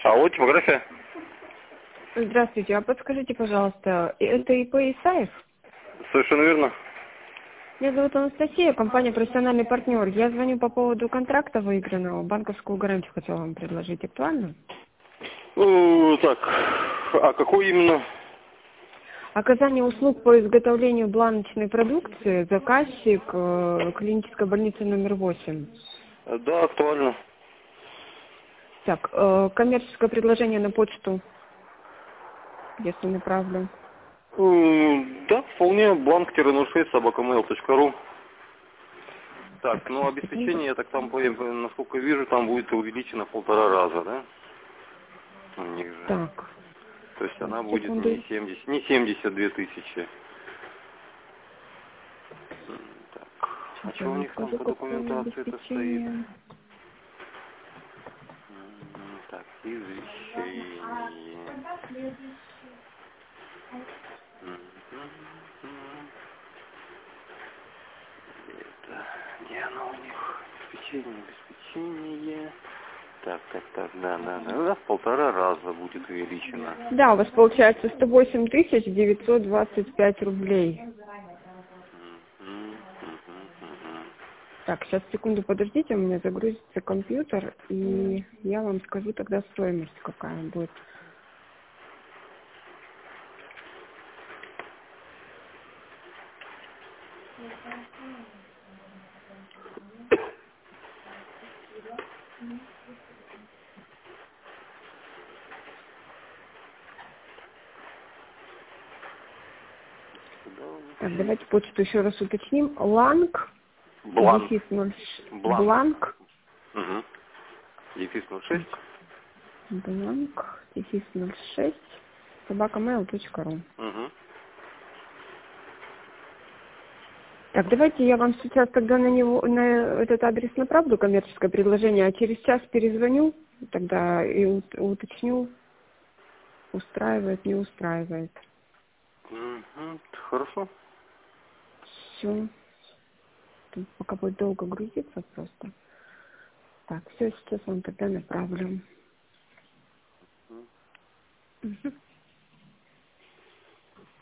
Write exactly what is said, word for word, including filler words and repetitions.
А вот типография. Здравствуйте, а подскажите, пожалуйста, это ИП Исаев? Совершенно верно. Меня зовут Анастасия, компания «Профессиональный партнер». Я звоню по поводу контракта выигранного. Банковскую гарантию хотела вам предложить. Актуально? Ну, так, а какой именно? Оказание услуг по изготовлению бланочной продукции, заказчик, э, клиническая больница номер восемь. Да, актуально. Так, э, коммерческое предложение на почту, если направлю. М, Да, вполне. бланк ноль шесть собака мэйл точка ру. Так, Так, ну сейчас, секунду. обеспечение, я так там, по- насколько вижу, там будет увеличено в полтора раза, да? У них же. Так, То есть она будет не секунду. семьдесят, не семьдесят две тысячи. М, Так, а Сейчас я что у вам них там скажу, по какое документации это стоит? обеспечение. М, Так, извещение. Мгм. Это, где оно у них? Обеспечение, обеспечение. Так, так, так, да, да, да. Да, в полтора раза будет увеличено. Да, у вас получается сто восемь тысяч девятьсот двадцать пять рублей. Мгм, мгм, мгм. Так, сейчас секунду подождите, у меня загрузится компьютер, и я вам скажу тогда стоимость, какая будет. Куда у них Так, есть? давайте почту еще раз уточним. Ланг, Бланк. дефис ноль ш- Бланк. бланк, Угу. Дефис ноль шесть. так, бланк, дефис ноль шесть, собака мэйл точка ру. Угу. Так, давайте я вам сейчас тогда на него, на этот адрес направлю коммерческое предложение, а через час перезвоню, тогда и ут- уточню, устраивает, не устраивает. Угу. Хорошо. Все. Тут пока будет долго грузиться просто. Так, все, сейчас вам тогда направлю. Мгм.